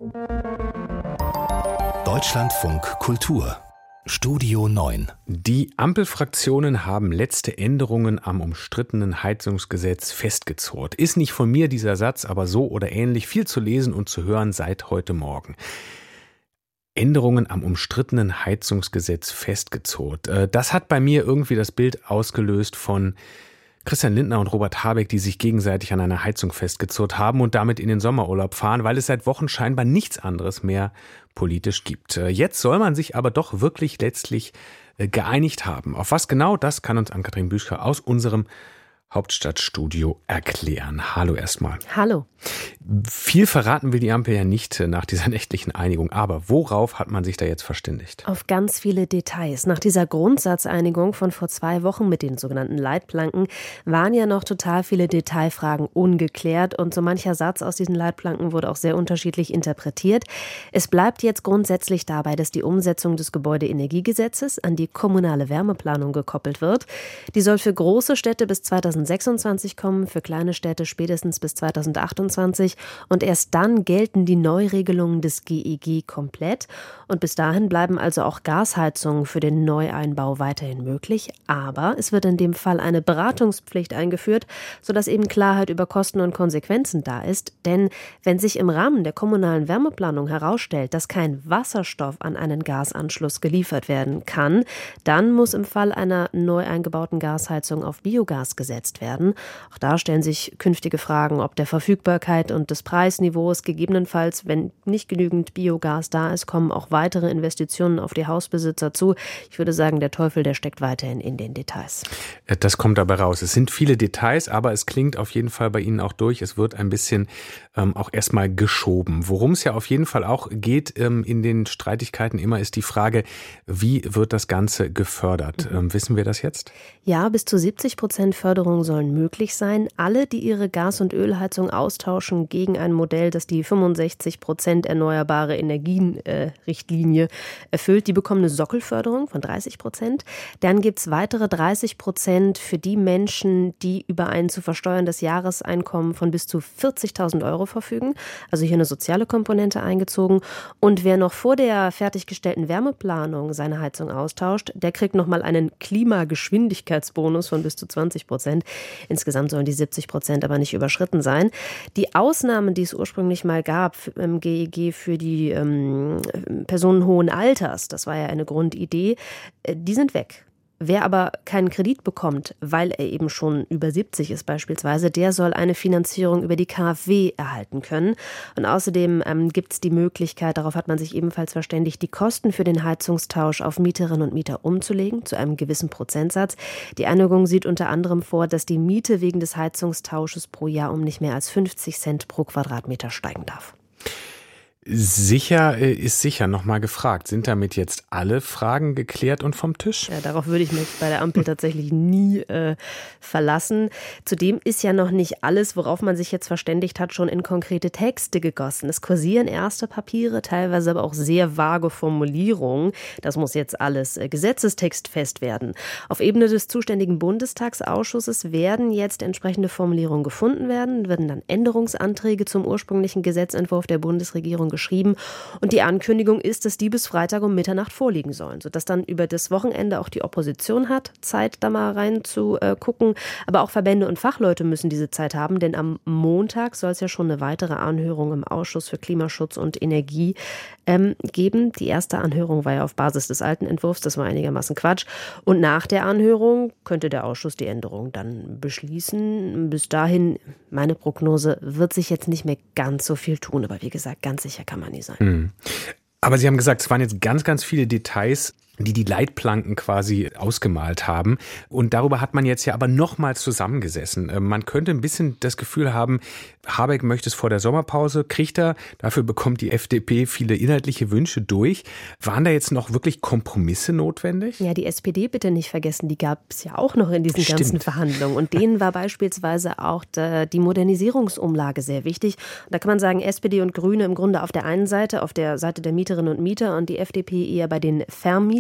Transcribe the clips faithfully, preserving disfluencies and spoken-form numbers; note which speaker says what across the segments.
Speaker 1: Deutschlandfunk Kultur Studio neun.
Speaker 2: Die Ampelfraktionen haben letzte Änderungen am umstrittenen Heizungsgesetz festgezurrt. Ist nicht von mir dieser Satz, aber so oder ähnlich viel zu lesen und zu hören seit heute Morgen. Änderungen am umstrittenen Heizungsgesetz festgezurrt. Das hat bei mir irgendwie das Bild ausgelöst von Christian Lindner und Robert Habeck, die sich gegenseitig an einer Heizung festgezurrt haben und damit in den Sommerurlaub fahren, weil es seit Wochen scheinbar nichts anderes mehr politisch gibt. Jetzt soll man sich aber doch wirklich letztlich geeinigt haben. Auf was genau, das kann uns Ann-Kathrin Büsker aus unserem Hauptstadtstudio erklären. Hallo erstmal.
Speaker 3: Hallo.
Speaker 2: Viel verraten will die Ampel ja nicht nach dieser nächtlichen Einigung. Aber worauf hat man sich da jetzt verständigt?
Speaker 3: Auf ganz viele Details. Nach dieser Grundsatzeinigung von vor zwei Wochen mit den sogenannten Leitplanken waren ja noch total viele Detailfragen ungeklärt. Und so mancher Satz aus diesen Leitplanken wurde auch sehr unterschiedlich interpretiert. Es bleibt jetzt grundsätzlich dabei, dass die Umsetzung des Gebäudeenergiegesetzes an die kommunale Wärmeplanung gekoppelt wird. Die soll für große Städte bis zweitausendsechsundzwanzig kommen, für kleine Städte spätestens bis zweitausendachtundzwanzig. Und erst dann gelten die Neuregelungen des G E G komplett. Und bis dahin bleiben also auch Gasheizungen für den Neueinbau weiterhin möglich. Aber es wird in dem Fall eine Beratungspflicht eingeführt, sodass eben Klarheit über Kosten und Konsequenzen da ist. Denn wenn sich im Rahmen der kommunalen Wärmeplanung herausstellt, dass kein Wasserstoff an einen Gasanschluss geliefert werden kann, dann muss im Fall einer neu eingebauten Gasheizung auf Biogas gesetzt werden. Auch da stellen sich künftige Fragen, ob der Verfügbarkeit und des Preisniveaus gegebenenfalls, wenn nicht genügend Biogas da ist, kommen auch weitere Investitionen auf die Hausbesitzer zu. Ich würde sagen, der Teufel, der steckt weiterhin in den Details.
Speaker 2: Das kommt dabei raus. Es sind viele Details, aber es klingt auf jeden Fall bei Ihnen auch durch. Es wird ein bisschen ähm, auch erstmal geschoben. Worum es ja auf jeden Fall auch geht ähm, in den Streitigkeiten immer, ist die Frage, wie wird das Ganze gefördert? Mhm. Ähm, wissen wir das jetzt?
Speaker 3: Ja, bis zu siebzig Prozent Förderung sollen möglich sein. Alle, die ihre Gas- und Ölheizung austauschen gegen ein Modell, das die fünfundsechzig Prozent erneuerbare Energien-Richtlinie äh, erfüllt, die bekommen eine Sockelförderung von dreißig Prozent. Dann gibt es weitere dreißig Prozent für die Menschen, die über ein zu versteuerndes Jahreseinkommen von bis zu vierzigtausend Euro verfügen. Also hier eine soziale Komponente eingezogen. Und wer noch vor der fertiggestellten Wärmeplanung seine Heizung austauscht, der kriegt nochmal einen Klimageschwindigkeitsbonus von bis zu zwanzig Prozent. Insgesamt sollen die siebzig Prozent aber nicht überschritten sein. Die Ausnahmen, die es ursprünglich mal gab im G E G für die ähm, Personen hohen Alters, das war ja eine Grundidee, die sind weg. Wer aber keinen Kredit bekommt, weil er eben schon über siebzig ist beispielsweise, der soll eine Finanzierung über die K f W erhalten können. Und außerdem ähm, gibt es die Möglichkeit, darauf hat man sich ebenfalls verständigt, die Kosten für den Heizungstausch auf Mieterinnen und Mieter umzulegen, zu einem gewissen Prozentsatz. Die Einigung sieht unter anderem vor, dass die Miete wegen des Heizungstausches pro Jahr um nicht mehr als fünfzig Cent pro Quadratmeter steigen darf.
Speaker 2: Sicher ist sicher, nochmal gefragt. Sind damit jetzt alle Fragen geklärt und vom Tisch?
Speaker 3: Ja, darauf würde ich mich bei der Ampel tatsächlich nie äh, verlassen. Zudem ist ja noch nicht alles, worauf man sich jetzt verständigt hat, schon in konkrete Texte gegossen. Es kursieren erste Papiere, teilweise aber auch sehr vage Formulierungen. Das muss jetzt alles äh, gesetzestextfest werden. Auf Ebene des zuständigen Bundestagsausschusses werden jetzt entsprechende Formulierungen gefunden werden, werden dann Änderungsanträge zum ursprünglichen Gesetzentwurf der Bundesregierung geschrieben. Und die Ankündigung ist, dass die bis Freitag um Mitternacht vorliegen sollen, sodass dann über das Wochenende auch die Opposition hat, Zeit da mal rein zu äh, gucken. Aber auch Verbände und Fachleute müssen diese Zeit haben, denn am Montag soll es ja schon eine weitere Anhörung im Ausschuss für Klimaschutz und Energie ähm, geben. Die erste Anhörung war ja auf Basis des alten Entwurfs, das war einigermaßen Quatsch. Und nach der Anhörung könnte der Ausschuss die Änderung dann beschließen. Bis dahin, meine Prognose, wird sich jetzt nicht mehr ganz so viel tun, aber wie gesagt, ganz sicher kann man nie sein.
Speaker 2: Mhm. Aber Sie haben gesagt, es waren jetzt ganz, ganz viele Details, die die Leitplanken quasi ausgemalt haben. Und darüber hat man jetzt ja aber nochmal zusammengesessen. Man könnte ein bisschen das Gefühl haben, Habeck möchte es vor der Sommerpause, kriegt er, dafür bekommt die F D P viele inhaltliche Wünsche durch. Waren da jetzt noch wirklich Kompromisse notwendig?
Speaker 3: Ja, die S P D bitte nicht vergessen, die gab es ja auch noch in diesen
Speaker 2: Stimmt.
Speaker 3: ganzen Verhandlungen. Und denen war beispielsweise auch die Modernisierungsumlage sehr wichtig. Und da kann man sagen, S P D und Grüne im Grunde auf der einen Seite, auf der Seite der Mieterinnen und Mieter und die F D P eher bei den Vermietern.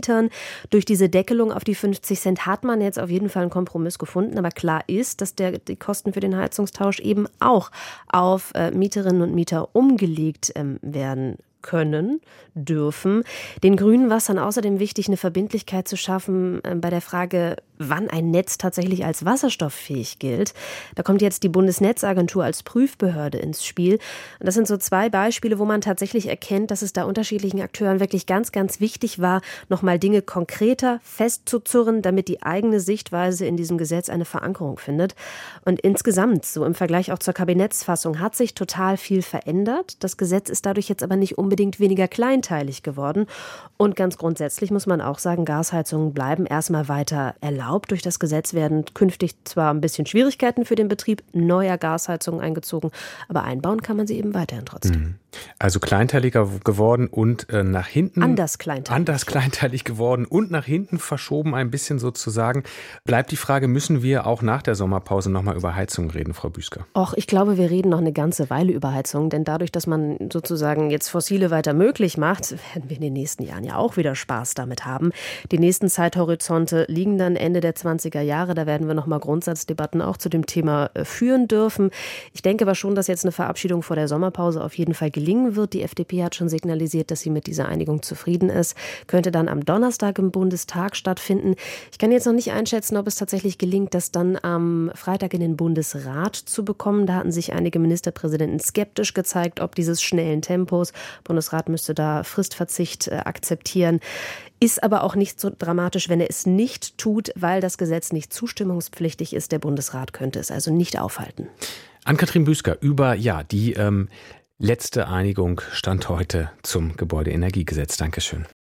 Speaker 3: Mietern. Durch diese Deckelung auf die fünfzig Cent hat man jetzt auf jeden Fall einen Kompromiss gefunden. Aber klar ist, dass der, die Kosten für den Heizungstausch eben auch auf äh, Mieterinnen und Mieter umgelegt ähm, werden können, dürfen. Den Grünen war es dann außerdem wichtig, eine Verbindlichkeit zu schaffen äh, bei der Frage, wann ein Netz tatsächlich als wasserstofffähig gilt. Da kommt jetzt die Bundesnetzagentur als Prüfbehörde ins Spiel. Und das sind so zwei Beispiele, wo man tatsächlich erkennt, dass es da unterschiedlichen Akteuren wirklich ganz, ganz wichtig war, nochmal Dinge konkreter festzuzurren, damit die eigene Sichtweise in diesem Gesetz eine Verankerung findet. Und insgesamt, so im Vergleich auch zur Kabinettsfassung, hat sich total viel verändert. Das Gesetz ist dadurch jetzt aber nicht unbedingt weniger kleinteilig geworden. Und ganz grundsätzlich muss man auch sagen, Gasheizungen bleiben erstmal weiter erlaubt. Durch das Gesetz werden künftig zwar ein bisschen Schwierigkeiten für den Betrieb neuer Gasheizungen eingezogen, aber einbauen kann man sie eben weiterhin trotzdem.
Speaker 2: Also kleinteiliger geworden und äh, nach hinten...
Speaker 3: Anders kleinteilig.
Speaker 2: Anders kleinteilig geworden und nach hinten verschoben ein bisschen sozusagen. Bleibt die Frage, müssen wir auch nach der Sommerpause nochmal über Heizungen reden, Frau Büsker?
Speaker 3: Och, ich glaube, wir reden noch eine ganze Weile über Heizungen, denn dadurch, dass man sozusagen jetzt Fossile weiter möglich macht, werden wir in den nächsten Jahren ja auch wieder Spaß damit haben. Die nächsten Zeithorizonte liegen dann Ende der zwanziger Jahre. Da werden wir nochmal Grundsatzdebatten auch zu dem Thema führen dürfen. Ich denke aber schon, dass jetzt eine Verabschiedung vor der Sommerpause auf jeden Fall gelingen wird. Die F D P hat schon signalisiert, dass sie mit dieser Einigung zufrieden ist. Könnte dann am Donnerstag im Bundestag stattfinden. Ich kann jetzt noch nicht einschätzen, ob es tatsächlich gelingt, das dann am Freitag in den Bundesrat zu bekommen. Da hatten sich einige Ministerpräsidenten skeptisch gezeigt, ob dieses schnellen Tempos. Der Bundesrat müsste da Fristverzicht äh, akzeptieren. Ist aber auch nicht so dramatisch, wenn er es nicht tut, weil das Gesetz nicht zustimmungspflichtig ist. Der Bundesrat könnte es also nicht aufhalten.
Speaker 2: Ann-Kathrin Büsker über ja die ähm, letzte Einigung stand heute zum Gebäudeenergiegesetz. Dankeschön.